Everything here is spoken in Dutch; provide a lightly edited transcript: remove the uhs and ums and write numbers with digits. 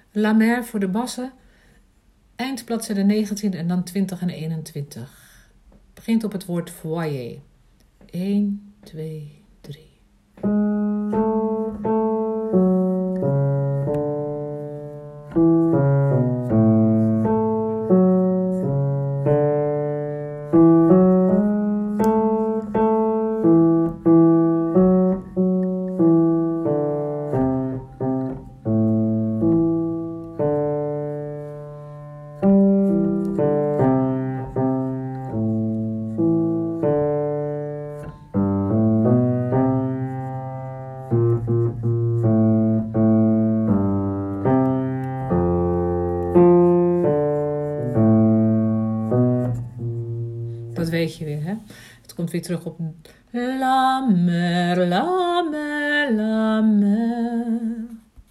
La Mer voor de bassen. Eind bladzijde 19 en dan 20 en 21. Begint op het woord foyer. 1, 2, 3. Dat weet je weer, hè? Het komt weer terug op la mer, la mer, la